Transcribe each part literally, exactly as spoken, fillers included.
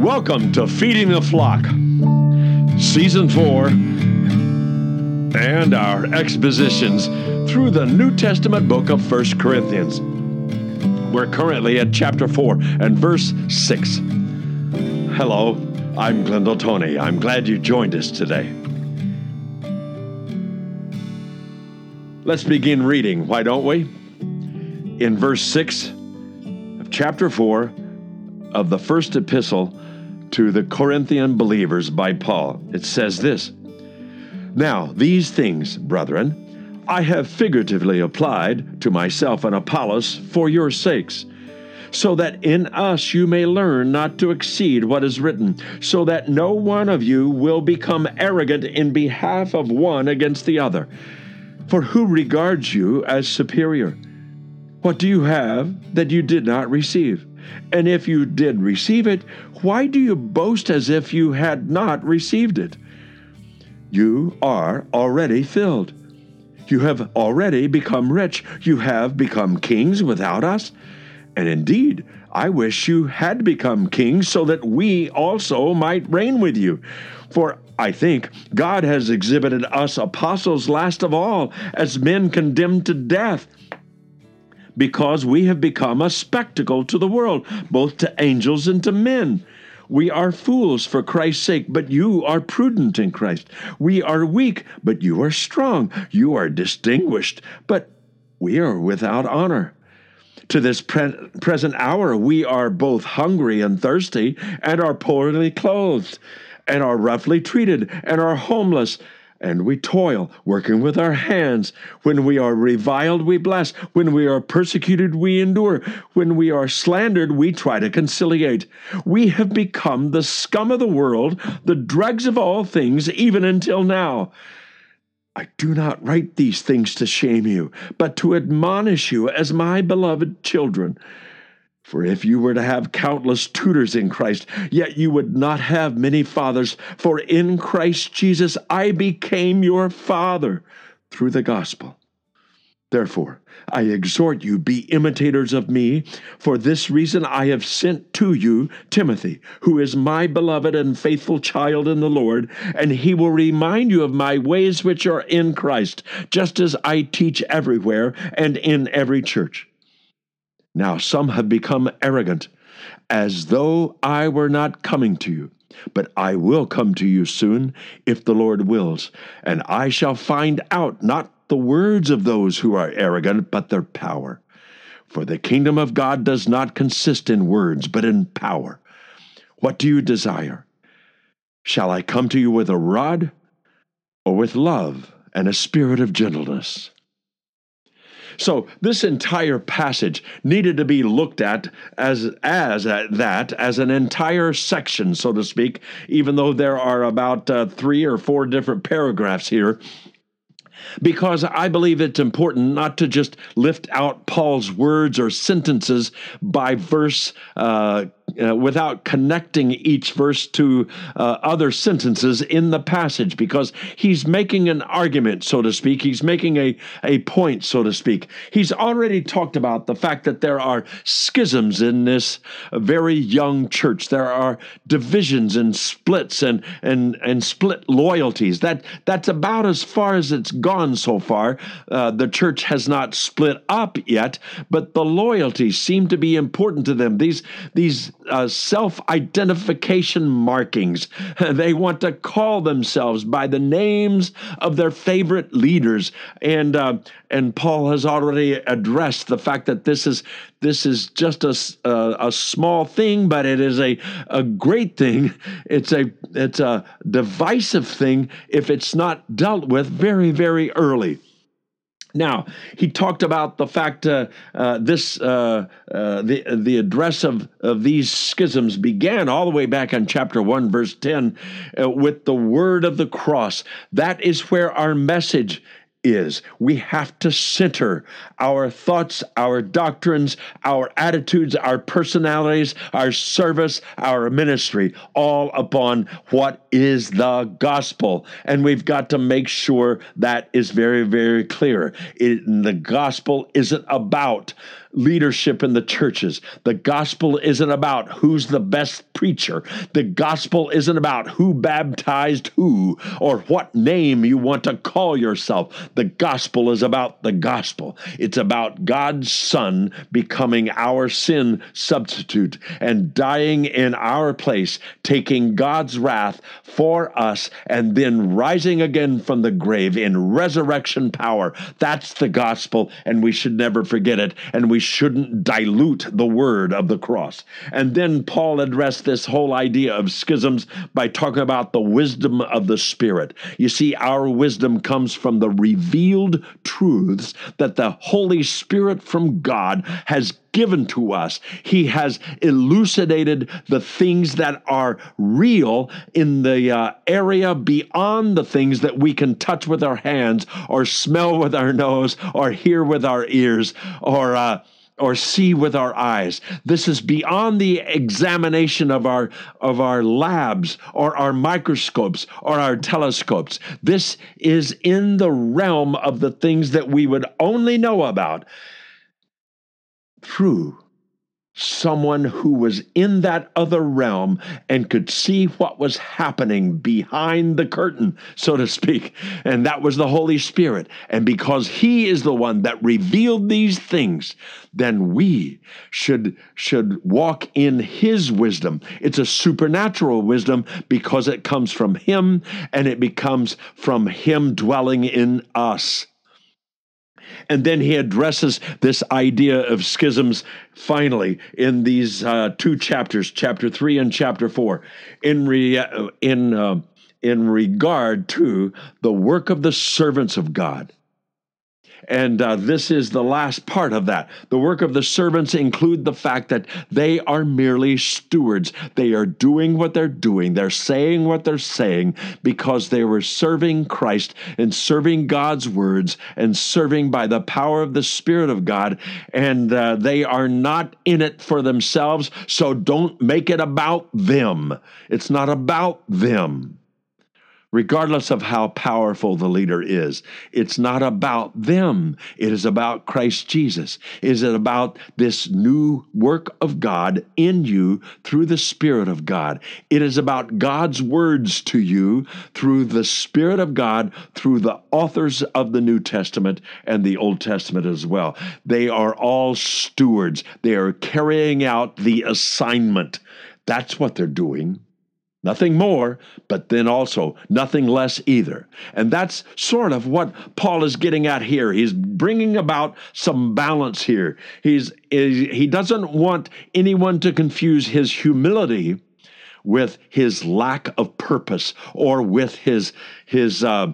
Welcome to Feeding the Flock, Season four, and our expositions through the New Testament book of First Corinthians. We're currently at chapter four and verse six. Hello, I'm Glendale Tony. I'm glad you joined us today. Let's begin reading, why don't we? In verse six of chapter four of the first epistle to the Corinthian believers by Paul, it says this: Now these things, brethren, I have figuratively applied to myself and Apollos for your sakes, so that in us you may learn not to exceed what is written, so that no one of you will become arrogant in behalf of one against the other. For who regards you as superior? What do you have that you did not receive? And if you did receive it, why do you boast as if you had not received it? You are already filled. You have already become rich. You have become kings without us. And indeed, I wish you had become kings so that we also might reign with you. For I think God has exhibited us apostles last of all as men condemned to death, because we have become a spectacle to the world, both to angels and to men. We are fools for Christ's sake, but you are prudent in Christ. We are weak, but you are strong. You are distinguished, but we are without honor. To this pre- present hour, we are both hungry and thirsty, and are poorly clothed, and are roughly treated, and are homeless. And we toil, working with our hands. When we are reviled, we bless. When we are persecuted, we endure. When we are slandered, we try to conciliate. We have become the scum of the world, the dregs of all things, even until now. I do not write these things to shame you, but to admonish you as my beloved children. For if you were to have countless tutors in Christ, yet you would not have many fathers, for in Christ Jesus I became your father through the gospel. Therefore, I exhort you, be imitators of me. For this reason I have sent to you Timothy, who is my beloved and faithful child in the Lord, and he will remind you of my ways which are in Christ, just as I teach everywhere and in every church. Now some have become arrogant, as though I were not coming to you. But I will come to you soon, if the Lord wills, and I shall find out not the words of those who are arrogant, but their power. For the kingdom of God does not consist in words, but in power. What do you desire? Shall I come to you with a rod, or with love and a spirit of gentleness? So this entire passage needed to be looked at as as at that as an entire section, so to speak, even though there are about uh, three or four different paragraphs here, because I believe it's important not to just lift out Paul's words or sentences by verse uh, uh, without connecting each verse to uh, other sentences in the passage, because he's making an argument, so to speak. He's making a, a point, so to speak. He's already talked about the fact that there are schisms in this very young church. There are divisions and splits and and and split loyalties. That that's about as far as it's gone so far. Uh, the church has not split up yet, but the loyalties seem to be important to them. These these uh, self-identification markings. They want to call themselves by the names of their favorite leaders, and uh, and Paul has already addressed the fact that this is this is just a, a, a small thing, but it is a, a great thing. It's a it's a divisive thing if it's not dealt with very, very early. Now, he talked about the fact uh, uh, this uh, uh, the the address of, of these schisms began all the way back in chapter one, verse ten, uh, with the word of the cross. That is where our message is. We have to center our thoughts, our doctrines, our attitudes, our personalities, our service, our ministry, all upon what is the gospel. And we've got to make sure that is very, very clear. It, the gospel isn't about leadership in the churches. The gospel isn't about who's the best preacher. The gospel isn't about who baptized who or what name you want to call yourself. The gospel is about the gospel. It's about God's Son becoming our sin substitute and dying in our place, taking God's wrath for us, and then rising again from the grave in resurrection power. That's the gospel, and we should never forget it, and we shouldn't dilute the word of the cross. And then Paul addressed this whole idea of schisms by talking about the wisdom of the Spirit. You see, our wisdom comes from the revealed truths that the Holy Spirit from God has given to us. He has elucidated the things that are real in the uh, area beyond the things that we can touch with our hands or smell with our nose or hear with our ears or uh, or see with our eyes. This is beyond the examination of our of our labs or our microscopes or our telescopes. This is in the realm of the things that we would only know about through someone who was in that other realm and could see what was happening behind the curtain, so to speak. And that was the Holy Spirit. And because he is the one that revealed these things, then we should, should walk in his wisdom. It's a supernatural wisdom because it comes from him and it becomes from him dwelling in us. And then he addresses this idea of schisms finally in these uh, two chapters, chapter three and chapter four, in re, in uh, in regard to the work of the servants of God. And uh, this is the last part of that. The work of the servants include the fact that they are merely stewards. They are doing what they're doing. They're saying what they're saying because they were serving Christ and serving God's words and serving by the power of the Spirit of God. And uh, they are not in it for themselves, so don't make it about them. It's not about them. Regardless of how powerful the leader is, it's not about them. It is about Christ Jesus. It is about this new work of God in you through the Spirit of God. It is about God's words to you through the Spirit of God, through the authors of the New Testament and the Old Testament as well. They are all stewards. They are carrying out the assignment. That's what they're doing. Nothing more, but then also nothing less either. And that's sort of what Paul is getting at here. He's bringing about some balance here. He's, he doesn't want anyone to confuse his humility with his lack of purpose or with his, his, uh,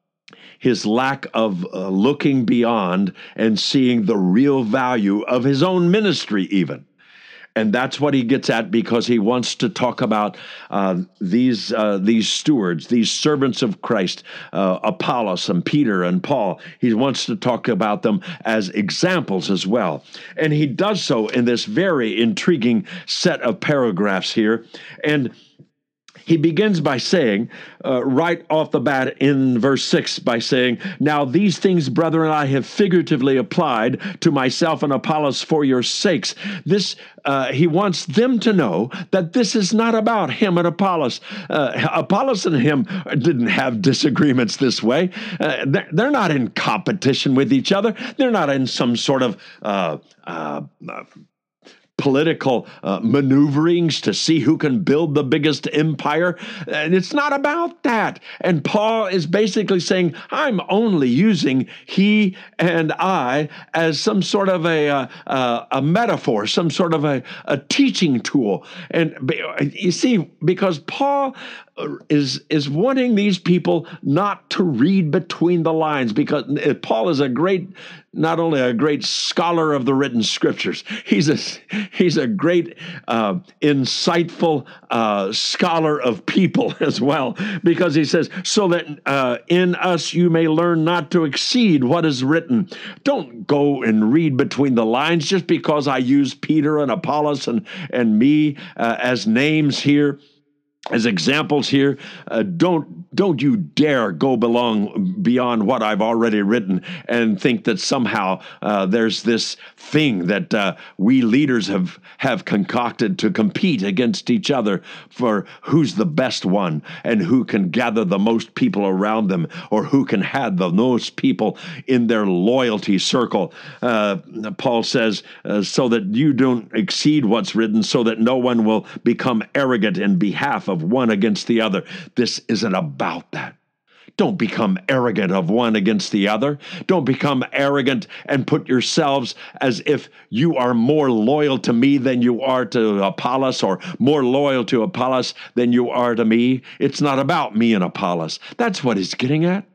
his lack of uh, looking beyond and seeing the real value of his own ministry even. And that's what he gets at because he wants to talk about uh, these uh, these stewards, these servants of Christ, uh, Apollos and Peter and Paul. He wants to talk about them as examples as well. And he does so in this very intriguing set of paragraphs here. And he begins by saying, uh, right off the bat in verse six, by saying, "Now these things, brethren, I have figuratively applied to myself and Apollos for your sakes." This, uh, he wants them to know that this is not about him and Apollos. Uh, Apollos and him didn't have disagreements this way. Uh, they're, they're not in competition with each other. They're not in some sort of uh, uh, uh political uh, maneuverings to see who can build the biggest empire. And it's not about that. And Paul is basically saying, I'm only using he and I as some sort of a, uh, uh, a metaphor, some sort of a, a teaching tool. And you see, because Paul is is wanting these people not to read between the lines, because Paul is a great not only a great scholar of the written scriptures, he's a he's a great, uh, insightful uh, scholar of people as well, because he says, so that uh, in us you may learn not to exceed what is written. Don't go and read between the lines just because I use Peter and Apollos and, and me uh, as names here, as examples here. Uh, don't don't you dare go belong beyond what I've already written and think that somehow uh, there's this thing that uh, we leaders have have concocted to compete against each other for who's the best one and who can gather the most people around them, or who can have the most people in their loyalty circle. Uh, Paul says, uh, so that you don't exceed what's written, so that no one will become arrogant in behalf of one against the other. This isn't about that. Don't become arrogant of one against the other. Don't become arrogant and put yourselves as if you are more loyal to me than you are to Apollos, or more loyal to Apollos than you are to me. It's not about me and Apollos. That's what he's getting at.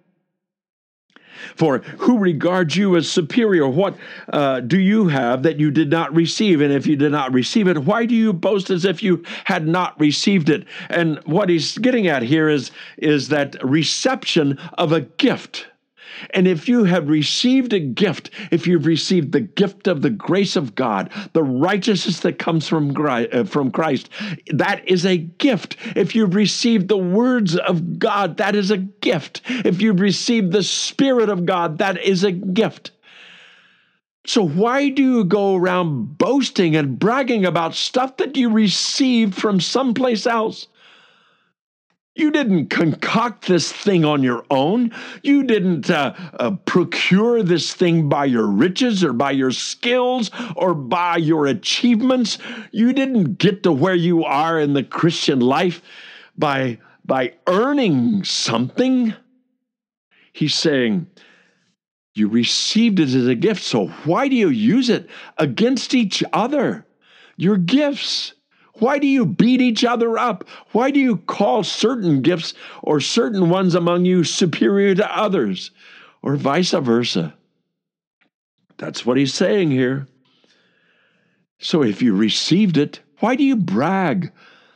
For who regards you as superior? What uh, do you have that you did not receive? And if you did not receive it, why do you boast as if you had not received it? And what he's getting at here is, is that reception of a gift. And if you have received a gift, if you've received the gift of the grace of God, the righteousness that comes from Christ, that is a gift. If you've received the words of God, that is a gift. If you've received the Spirit of God, that is a gift. So why do you go around boasting and bragging about stuff that you received from someplace else? You didn't concoct this thing on your own. You didn't uh, uh, procure this thing by your riches or by your skills or by your achievements. You didn't get to where you are in the Christian life by, by earning something. He's saying, you received it as a gift, so why do you use it against each other? Your gifts. Why do you beat each other up? Why do you call certain gifts or certain ones among you superior to others, or vice versa? That's what he's saying here. So if you received it, why do you brag?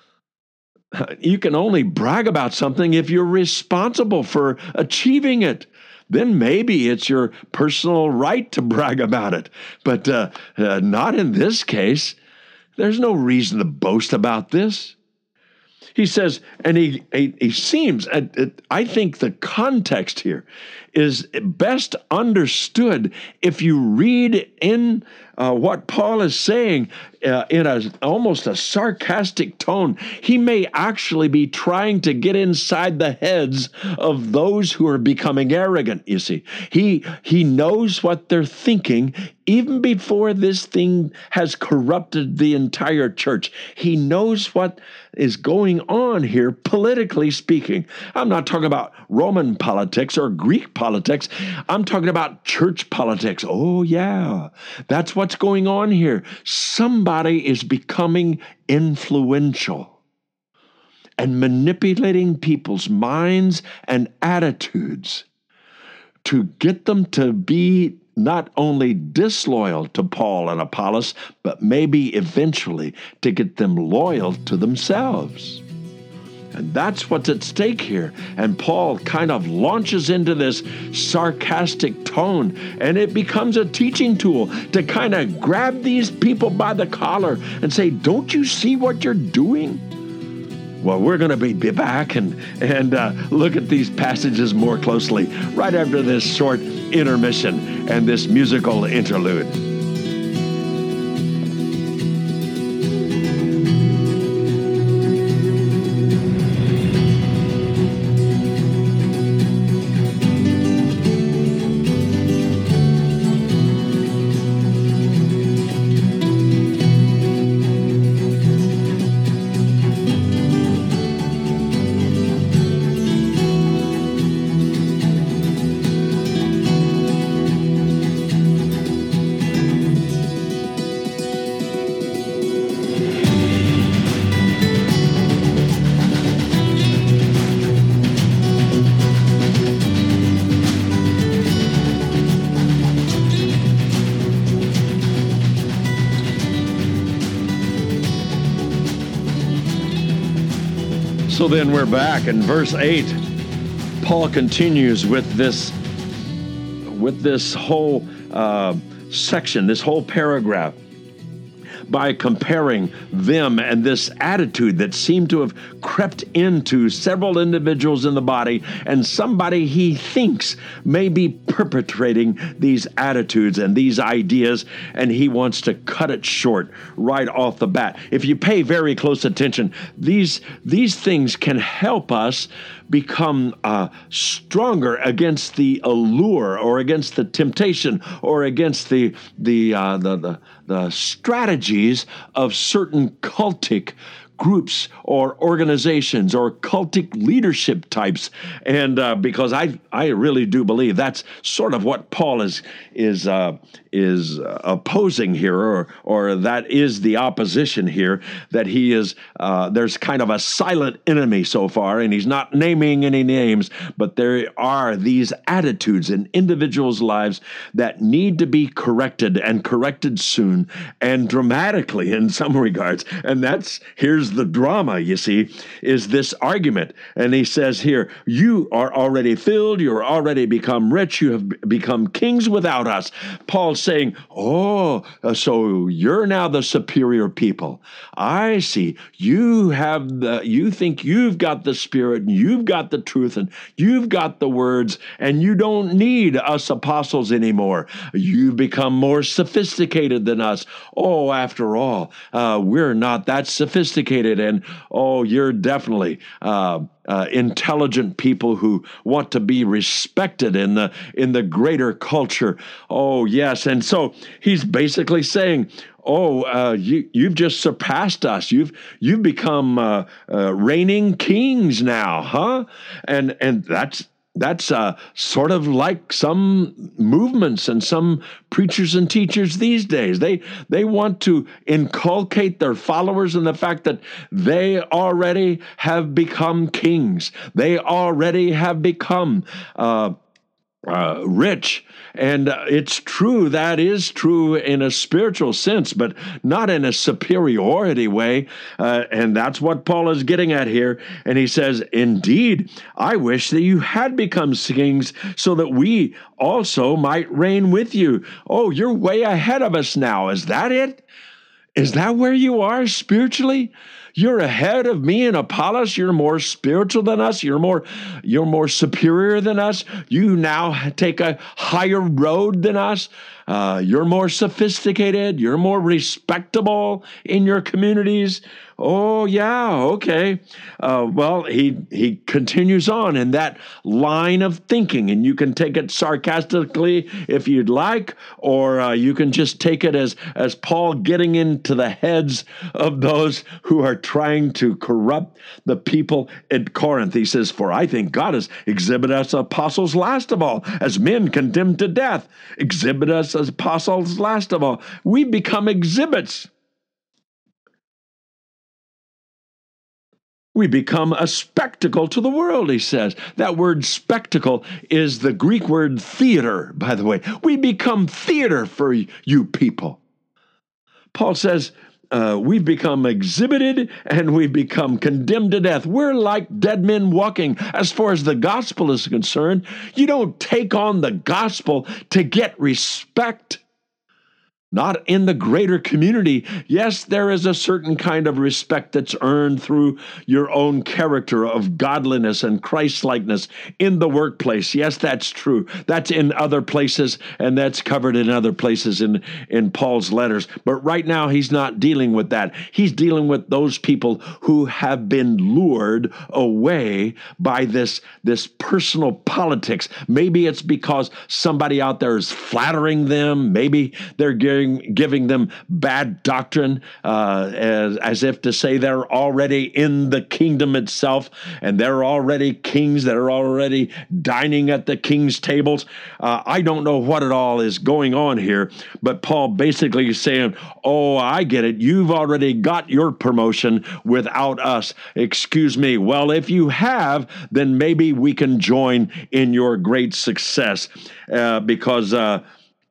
You can only brag about something if you're responsible for achieving it. Then maybe it's your personal right to brag about it, but uh, uh, not in this case. There's no reason to boast about this. He says, and he he, he seems, I think the context here is best understood if you read in uh, what Paul is saying uh, in a almost a sarcastic tone. He may actually be trying to get inside the heads of those who are becoming arrogant, you see. He, he knows what they're thinking even before this thing has corrupted the entire church. He knows what is going on here, politically speaking. I'm not talking about Roman politics or Greek politics. I'm talking about church politics. Oh, yeah, that's what's going on here. Somebody is becoming influential and manipulating people's minds and attitudes to get them to be not only disloyal to Paul and Apollos, but maybe eventually to get them loyal to themselves. And that's what's at stake here. And Paul kind of launches into this sarcastic tone, and it becomes a teaching tool to kind of grab these people by the collar and say, don't you see what you're doing? Well, we're going to be back and, and uh, look at these passages more closely right after this short intermission and this musical interlude. So then we're back in verse eight. Paul continues with this, with this whole uh, section, this whole paragraph, by comparing them and this attitude that seemed to have crept into several individuals in the body, and somebody he thinks may be perpetrating these attitudes and these ideas, and he wants to cut it short right off the bat. If you pay very close attention, these these things can help us become uh, stronger against the allure, or against the temptation, or against the the uh, the, the the strategies of certain cultic groups or organizations or cultic leadership types. And uh, because I I really do believe that's sort of what Paul is is uh, is uh, opposing here, or or that is the opposition here, that he is uh, there's kind of a silent enemy so far, and he's not naming any names, but there are these attitudes in individuals' lives that need to be corrected, and corrected soon, and dramatically in some regards. And that's here's the drama, you see, is this argument. And he says here, you are already filled, you're already become rich, you have become kings without us. Paul's saying, oh, so you're now the superior people. I see. You have the, you think you've got the Spirit, and you've got the truth, and you've got the words, and you don't need us apostles anymore. You've become more sophisticated than us. Oh, after all, uh, we're not that sophisticated. And oh, you're definitely uh, uh, intelligent people who want to be respected in the in the greater culture. Oh, yes. And so he's basically saying, oh, uh, you you've just surpassed us. You've you've become uh, uh, reigning kings now, huh? And and that's. That's uh, sort of like some movements and some preachers and teachers these days. They they want to inculcate their followers in the fact that they already have become kings. They already have become uh, uh, rich. And uh, it's true, that is true in a spiritual sense, but not in a superiority way. Uh, and that's what Paul is getting at here. And he says, indeed, I wish that you had become kings so that we also might reign with you. Oh, you're way ahead of us now. Is that it? Is that where you are spiritually? You're ahead of me and Apollos. You're more spiritual than us. You're more, you're more superior than us. You now take a higher road than us. Uh, you're more sophisticated. You're more respectable in your communities. Oh, yeah, okay. Uh, well, he he continues on in that line of thinking, and you can take it sarcastically if you'd like, or uh, you can just take it as, as Paul getting into the heads of those who are trying to corrupt the people in Corinth. He says, for I think God has exhibited us apostles last of all, as men condemned to death. Exhibit us as apostles last of all. We become exhibits. We become a spectacle to the world, he says. That word spectacle is the Greek word theater, by the way. We become theater for you people. Paul says, uh, we've become exhibited and we've become condemned to death. We're like dead men walking as far as the gospel is concerned. You don't take on the gospel to get respect. Not in the greater community. Yes, there is a certain kind of respect that's earned through your own character of godliness and Christ-likeness in the workplace. Yes, that's true. That's in other places, and that's covered in other places in, in Paul's letters. But right now, he's not dealing with that. He's dealing with those people who have been lured away by this, this personal politics. Maybe it's because somebody out there is flattering them. Maybe they're giving giving them bad doctrine, uh, as, as if to say they're already in the kingdom itself, and they're already kings that are already dining at the king's tables. Uh, I don't know what it all is going on here, but Paul basically is saying, oh, I get it. You've already got your promotion without us. Excuse me. Well, if you have, then maybe we can join in your great success, uh, because uh,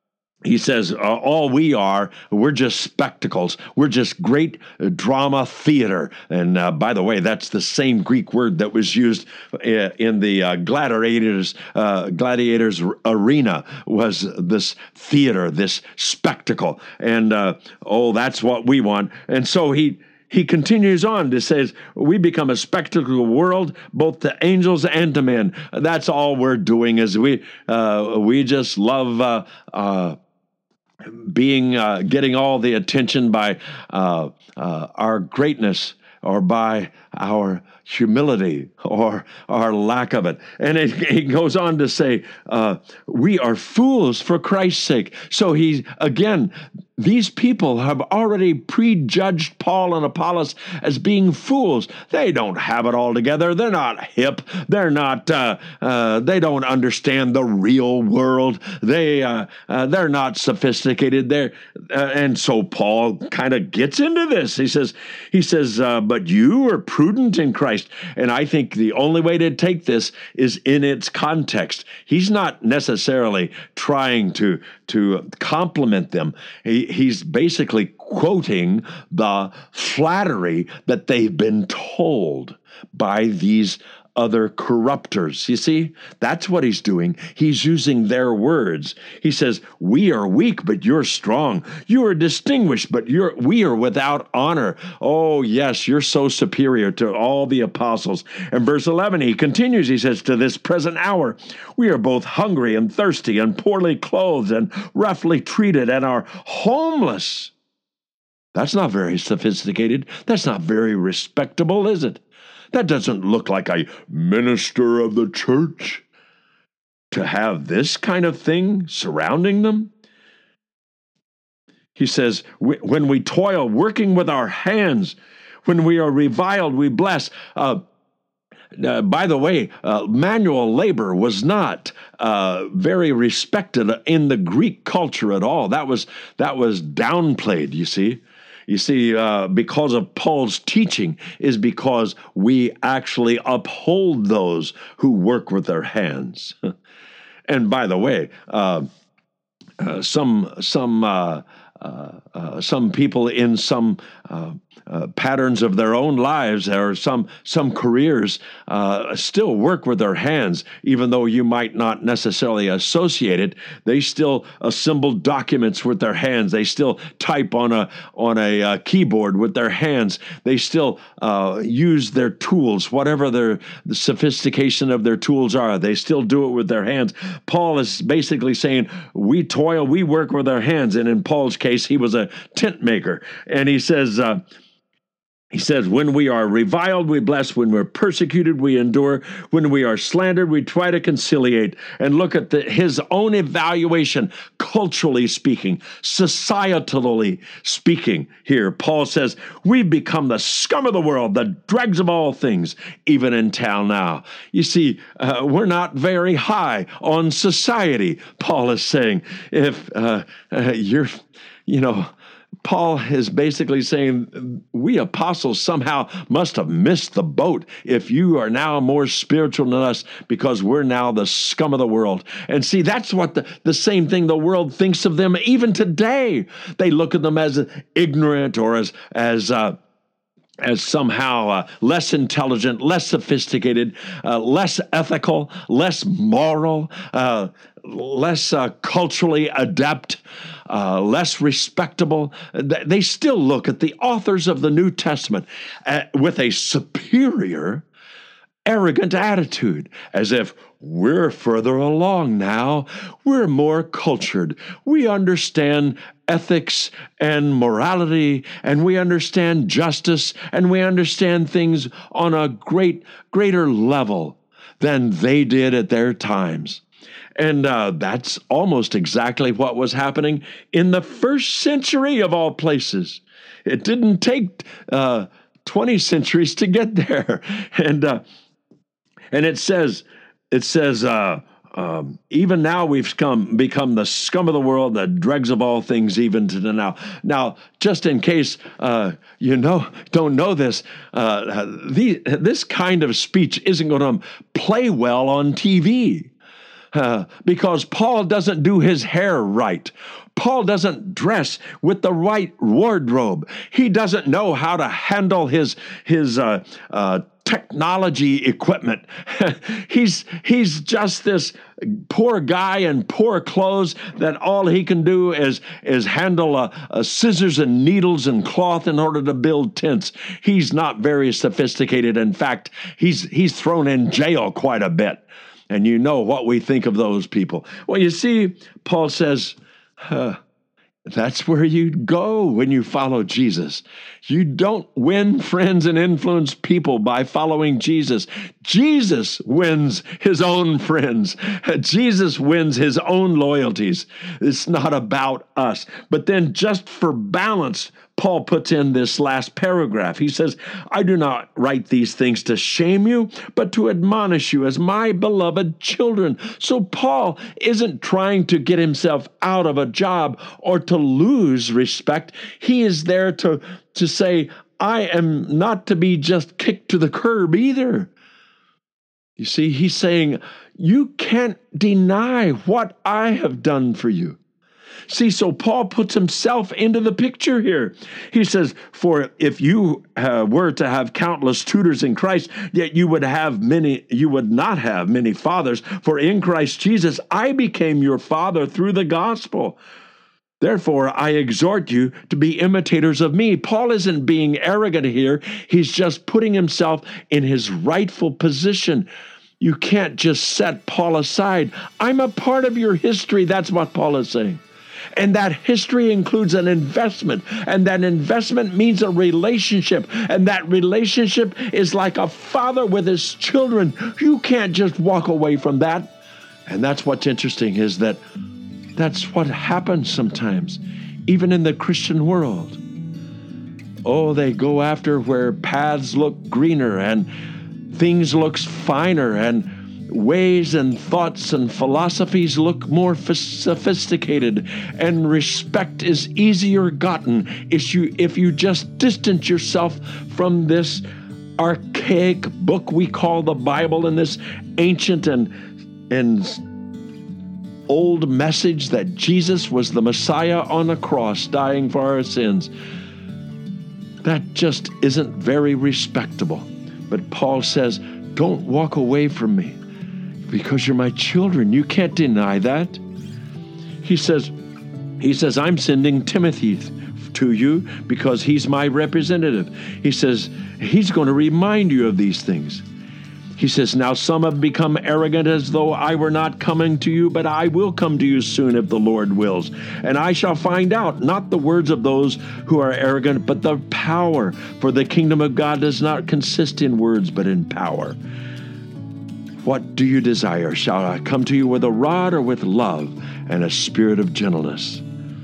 He says, uh, all we are, we're just spectacles. We're just great uh, drama theater. And uh, by the way, that's the same Greek word that was used uh, in the uh, gladiators, uh, gladiators arena, was this theater, this spectacle. And, uh, oh, that's what we want. And so he He continues on to say, we become a spectacle world, both to angels and to men. That's all we're doing is we uh, we just love uh, uh, being uh, getting all the attention by uh, uh, our greatness or by our humility or our lack of it. And it, it goes on to say, uh, we are fools for Christ's sake. So he, again, these people have already prejudged Paul and Apollos as being fools. They don't have it all together. They're not hip. They're not, uh, uh, they don't understand the real world. They, uh, uh, they're not sophisticated. They're, uh, and so Paul kind of gets into this. He says, he says, uh, but you are prudent in Christ. And I think the only way to take this is in its context. He's not necessarily trying to, to compliment them. He, he's basically quoting the flattery that they've been told by these other corruptors. You see, that's what he's doing. He's using their words. He says, we are weak, but you're strong. You are distinguished, but you're we are without honor. Oh, yes, you're so superior to all the apostles. And verse eleven, he continues, he says, to this present hour, we are both hungry and thirsty and poorly clothed and roughly treated and are homeless. That's not very sophisticated. That's not very respectable, is it? That doesn't look like a minister of the church to have this kind of thing surrounding them. He says, when we toil, working with our hands, when we are reviled, we bless. Uh, uh, by the way, uh, manual labor was not uh, very respected in the Greek culture at all. That was that was downplayed, you see. You see, uh, because of Paul's teaching is because we actually uphold those who work with their hands. And by the way, uh, uh, some some uh, uh, uh, some people in some uh, uh, patterns of their own lives or some some careers uh, still work with their hands, even though you might not necessarily associate it. They still assemble documents with their hands. They still type on a on a uh, keyboard with their hands. They still uh, use their tools, whatever their the sophistication of their tools are. They still do it with their hands. Paul is basically saying, we toil, we work with our hands. And in Paul's case, he was a tent maker. And he says, uh, He says, when we are reviled, we bless. When we're persecuted, we endure. When we are slandered, we try to conciliate. And look at the, his own evaluation, culturally speaking, societally speaking here. Paul says, we've become the scum of the world, the dregs of all things, even until now. You see, uh, we're not very high on society, Paul is saying. If uh, uh, you're, you know, Paul is basically saying we apostles somehow must have missed the boat if you are now more spiritual than us because we're now the scum of the world. And see, that's what the, the same thing the world thinks of them even today. They look at them as ignorant or as, as, uh, as somehow uh, less intelligent, less sophisticated, uh, less ethical, less moral, uh, less uh, culturally adept, uh, less respectable. They still look at the authors of the New Testament uh, with a superior, arrogant attitude, as if we're further along now. We're more cultured. We understand ethics and morality, and we understand justice, and we understand things on a great, greater level than they did at their times. And uh, that's almost exactly what was happening in the first century of all places. It didn't take uh, twenty centuries to get there. And uh, and it says, it says, uh, um, even now we've come, become the scum of the world, the dregs of all things, even to the now. Now, just in case uh, you know don't know this, uh, the, this kind of speech isn't going to play well on T V. Uh, because Paul doesn't do his hair right. Paul doesn't dress with the right wardrobe. He doesn't know how to handle his, his uh, uh, technology equipment. he's, he's just this poor guy in poor clothes that all he can do is, is handle a, a scissors and needles and cloth in order to build tents. He's not very sophisticated. In fact, he's, he's thrown in jail quite a bit. And you know what we think of those people. Well, you see, Paul says, huh, that's where you go when you follow Jesus. You don't win friends and influence people by following Jesus. Jesus wins his own friends. Jesus wins his own loyalties. It's not about us. But then just for balance, Paul puts in this last paragraph. He says, I do not write these things to shame you, but to admonish you as my beloved children. So Paul isn't trying to get himself out of a job or to lose respect. He is there to, to say, I am not to be just kicked to the curb either. You see, he's saying, you can't deny what I have done for you. See, so Paul puts himself into the picture here. He says, for if you uh, were to have countless tutors in Christ, yet you would have many, you would not have many fathers, for in Christ Jesus, I became your father through the gospel. Therefore, I exhort you to be imitators of me. Paul isn't being arrogant here. He's just putting himself in his rightful position. You can't just set Paul aside. I'm a part of your history. That's what Paul is saying. And that history includes an investment, and that investment means a relationship, and that relationship is like a father with his children. You can't just walk away from that. And that's what's interesting, is that that's what happens sometimes, even in the Christian world. Oh, they go after where paths look greener and things looks finer and ways and thoughts and philosophies look more sophisticated, and respect is easier gotten if you, if you just distance yourself from this archaic book we call the Bible, and this ancient and, and old message that Jesus was the Messiah on a cross dying for our sins. That just isn't very respectable. But Paul says, don't walk away from me, because you're my children. You can't deny that. He says, he says, I'm sending Timothy to you because he's my representative. He says, he's going to remind you of these things. He says, now some have become arrogant as though I were not coming to you, but I will come to you soon if the Lord wills. And I shall find out, not the words of those who are arrogant, but the power. For the kingdom of God does not consist in words, but in power. What do you desire? Shall I come to you with a rod or with love and a spirit of gentleness?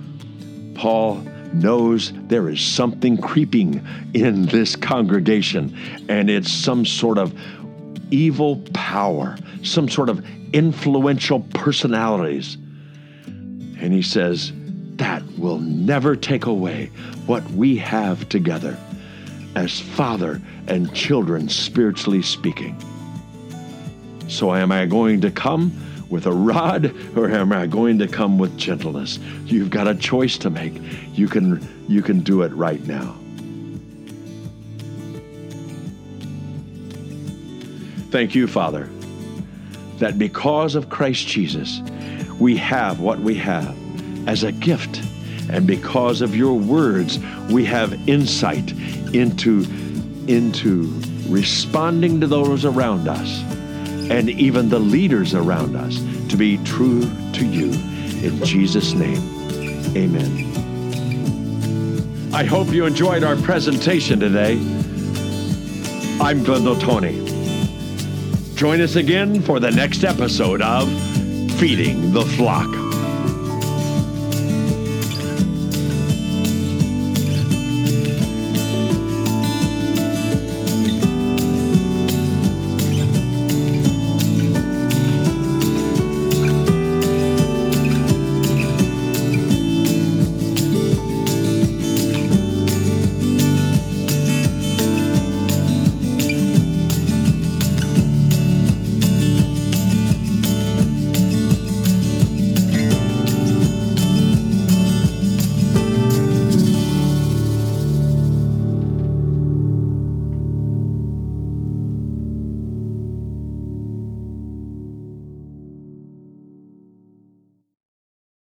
Paul knows there is something creeping in this congregation, and it's some sort of evil power, some sort of influential personalities. And he says, that will never take away what we have together as father and children, spiritually speaking. So am I going to come with a rod, or am I going to come with gentleness? You've got a choice to make. You can, you can do it right now. Thank you, Father, that because of Christ Jesus, we have what we have as a gift. And because of your words, we have insight into, into responding to those around us, and even the leaders around us, to be true to you. In Jesus' name, amen. I hope you enjoyed our presentation today. I'm Glenn Ottoni. Join us again for the next episode of Feeding the Flock.